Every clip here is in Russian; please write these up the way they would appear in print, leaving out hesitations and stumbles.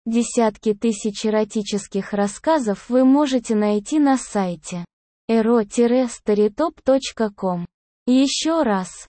Десятки тысяч эротических рассказов вы можете найти на сайте ero-storytop.com. Еще раз,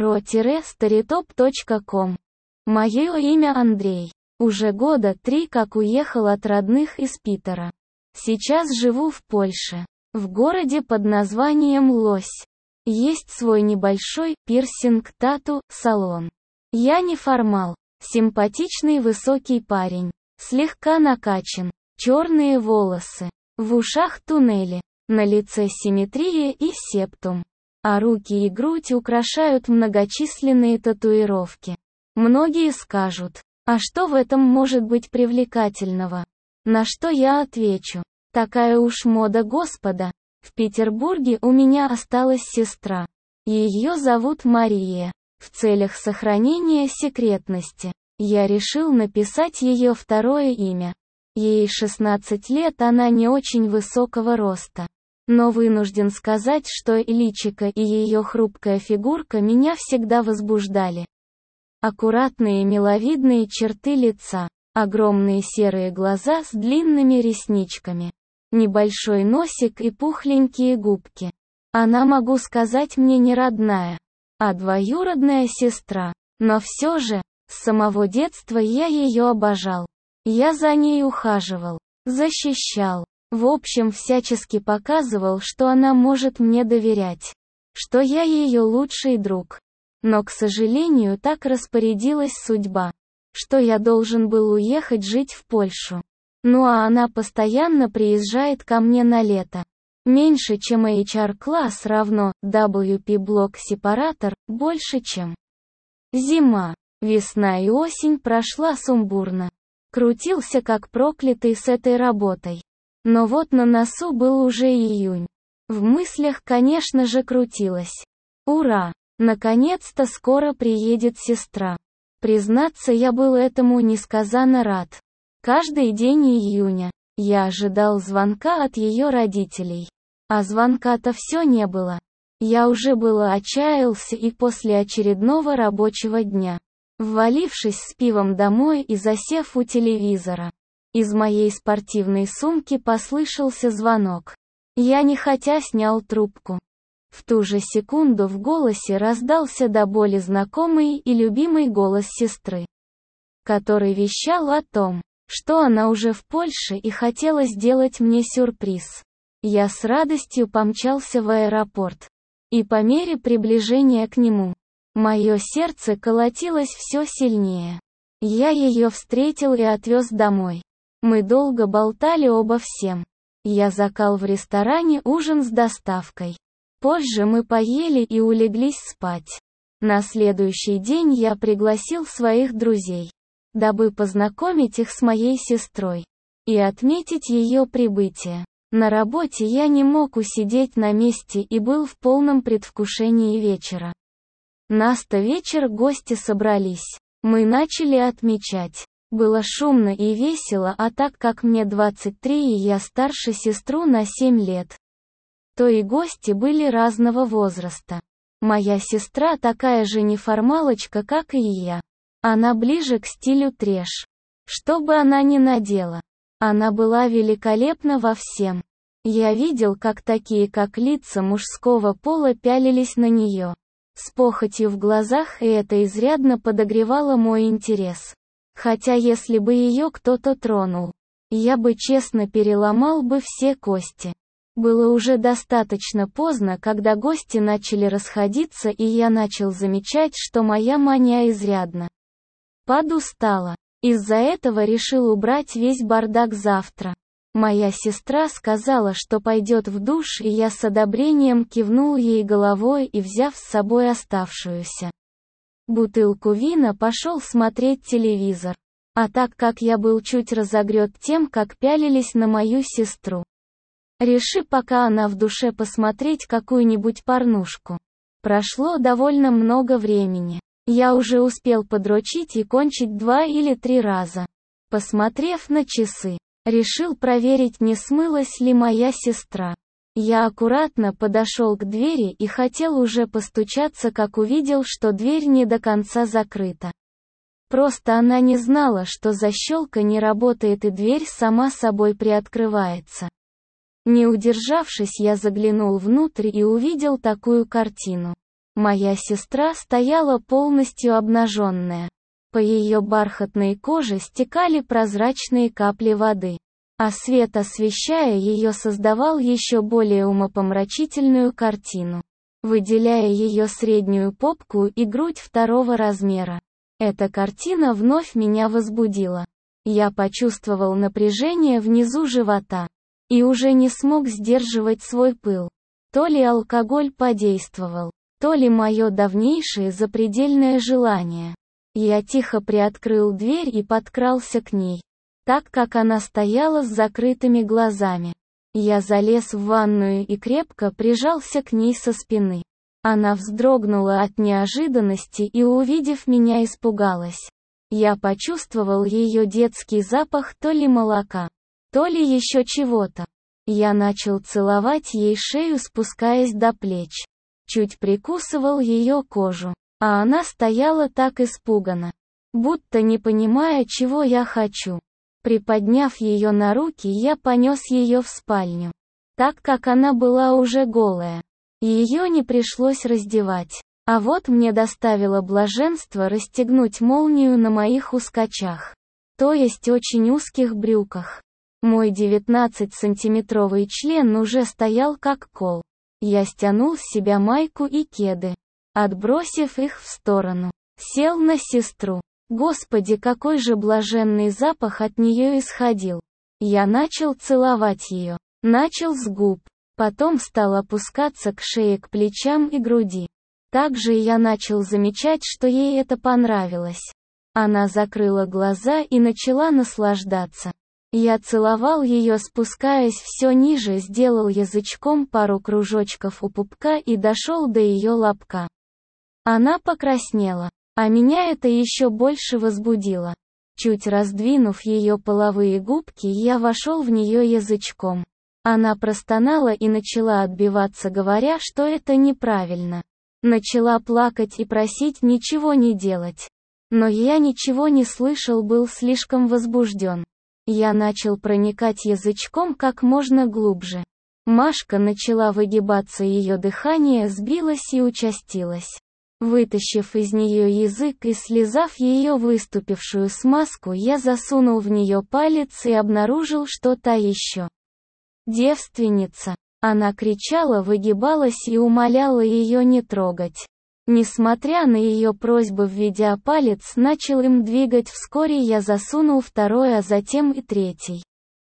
ero-storytop.com. Мое имя Андрей. Уже года 3 как уехал от родных из Питера. Сейчас живу в Польше, в городе под названием Лось. Есть свой небольшой пирсинг-тату-салон. Я неформал, симпатичный высокий парень, слегка накачан, черные волосы, в ушах туннели, на лице симметрия и септум, а руки и грудь украшают многочисленные татуировки. Многие скажут, а что в этом может быть привлекательного? На что я отвечу, такая уж мода Господа. В Петербурге у меня осталась сестра. Ее зовут Мария. В целях сохранения секретности, я решил написать ее второе имя. Ей 16 лет, она не очень высокого роста. Но вынужден сказать, что и личико, и ее хрупкая фигурка меня всегда возбуждали. Аккуратные миловидные черты лица, огромные серые глаза с длинными ресничками, небольшой носик и пухленькие губки. Она, могу сказать, мне не родная, а двоюродная сестра. Но все же, с самого детства я ее обожал. Я за ней ухаживал, защищал. В общем, всячески показывал, что она может мне доверять. Что я ее лучший друг. Но, к сожалению, так распорядилась судьба, что я должен был уехать жить в Польшу. Ну а она постоянно приезжает ко мне на лето. Меньше, чем HR-класс равно WP-блок-сепаратор, больше, чем зима. Весна и осень прошла сумбурно. Крутился как проклятый с этой работой. Но вот на носу был уже июнь. В мыслях, конечно же, крутилось. Ура! Наконец-то скоро приедет сестра. Признаться, я был этому несказанно рад. Каждый день июня я ожидал звонка от ее родителей. А звонка-то все не было. Я уже было отчаялся и после очередного рабочего дня, ввалившись с пивом домой и засев у телевизора, из моей спортивной сумки послышался звонок. Я нехотя снял трубку. В ту же секунду в голосе раздался до боли знакомый и любимый голос сестры, который вещал о том, что она уже в Польше и хотела сделать мне сюрприз. Я с радостью помчался в аэропорт. И по мере приближения к нему, мое сердце колотилось все сильнее. Я ее встретил и отвез домой. Мы долго болтали обо всем. Я заказал в ресторане ужин с доставкой. Позже мы поели и улеглись спать. На следующий день я пригласил своих друзей, дабы познакомить их с моей сестрой и отметить ее прибытие. На работе я не мог усидеть на месте и был в полном предвкушении вечера. Наста вечер гости собрались. Мы начали отмечать. Было шумно и весело, а так как мне 23 и я старше сестру на 7 лет, то и гости были разного возраста. Моя сестра такая же неформалочка, как и я. Она ближе к стилю трэш. Что бы она ни надела, она была великолепна во всем. Я видел, как такие, как лица мужского пола, пялились на нее с похотью в глазах, и это изрядно подогревало мой интерес. Хотя если бы ее кто-то тронул, я бы честно переломал бы все кости. Было уже достаточно поздно, когда гости начали расходиться, и я начал замечать, что моя мания изрядно подустала. Из-за этого решил убрать весь бардак завтра. Моя сестра сказала, что пойдет в душ, и я с одобрением кивнул ей головой и, взяв с собой оставшуюся бутылку вина, пошел смотреть телевизор. А так как я был чуть разогрет тем, как пялились на мою сестру, реши пока она в душе посмотреть какую-нибудь порнушку. Прошло довольно много времени. Я уже успел подрочить и кончить 2 или 3 раза. Посмотрев на часы, решил проверить, не смылась ли моя сестра. Я аккуратно подошел к двери и хотел уже постучаться, как увидел, что дверь не до конца закрыта. Просто она не знала, что защелка не работает и дверь сама собой приоткрывается. Не удержавшись, я заглянул внутрь и увидел такую картину. Моя сестра стояла полностью обнаженная. По ее бархатной коже стекали прозрачные капли воды, а свет, освещая ее, создавал еще более умопомрачительную картину, выделяя ее среднюю попку и грудь второго размера. Эта картина вновь меня возбудила. Я почувствовал напряжение внизу живота и уже не смог сдерживать свой пыл. То ли алкоголь подействовал, то ли мое давнейшее запредельное желание. Я тихо приоткрыл дверь и подкрался к ней, так как она стояла с закрытыми глазами. Я залез в ванную и крепко прижался к ней со спины. Она вздрогнула от неожиданности и, увидев меня, испугалась. Я почувствовал ее детский запах то ли молока, то ли еще чего-то. Я начал целовать ей шею, спускаясь до плеч. Чуть прикусывал ее кожу, а она стояла так испуганно, будто не понимая, чего я хочу. Приподняв ее на руки, я понес ее в спальню, так как она была уже голая. Ее не пришлось раздевать. А вот мне доставило блаженство расстегнуть молнию на моих ускачах, то есть очень узких брюках. Мой 19-сантиметровый член уже стоял как кол. Я стянул с себя майку и кеды, отбросив их в сторону. Сел на сестру. Господи, какой же блаженный запах от нее исходил. Я начал целовать ее. Начал с губ. Потом стал опускаться к шее, к плечам и груди. Также я начал замечать, что ей это понравилось. Она закрыла глаза и начала наслаждаться. Я целовал ее, спускаясь все ниже, сделал язычком пару кружочков у пупка и дошел до ее лобка. Она покраснела, а меня это еще больше возбудило. Чуть раздвинув ее половые губки, я вошел в нее язычком. Она простонала и начала отбиваться, говоря, что это неправильно. Начала плакать и просить ничего не делать. Но я ничего не слышал, был слишком возбужден. Я начал проникать язычком как можно глубже. Машка начала выгибаться, ее дыхание сбилось и участилось. Вытащив из нее язык и слезав ее выступившую смазку, я засунул в нее палец и обнаружил, что та еще девственница. Она кричала, выгибалась и умоляла ее не трогать. Несмотря на ее просьбы, введя палец, начал им двигать. Вскоре я засунул второй, а затем и третий.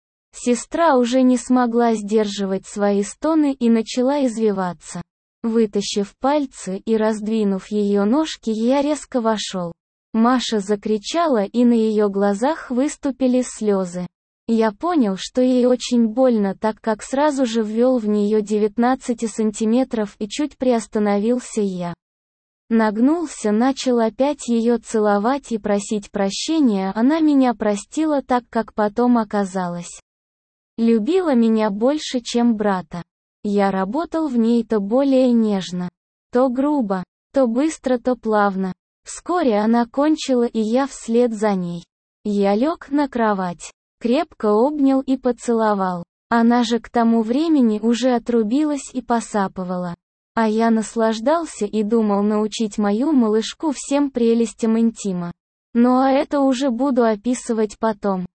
Сестра уже не смогла сдерживать свои стоны и начала извиваться. Вытащив пальцы и раздвинув ее ножки, я резко вошел. Маша закричала, и на ее глазах выступили слезы. Я понял, что ей очень больно, так как сразу же ввел в нее 19 сантиметров и чуть приостановился я. Нагнулся, начал опять ее целовать и просить прощения. Она меня простила, так как потом оказалось. Любила меня больше, чем брата. Я работал в ней то более нежно, то грубо, то быстро, то плавно. Вскоре она кончила, и я вслед за ней. Я лег на кровать, крепко обнял и поцеловал. Она же к тому времени уже отрубилась и посапывала. А я наслаждался и думал научить мою малышку всем прелестям интима. Ну а это уже буду описывать потом.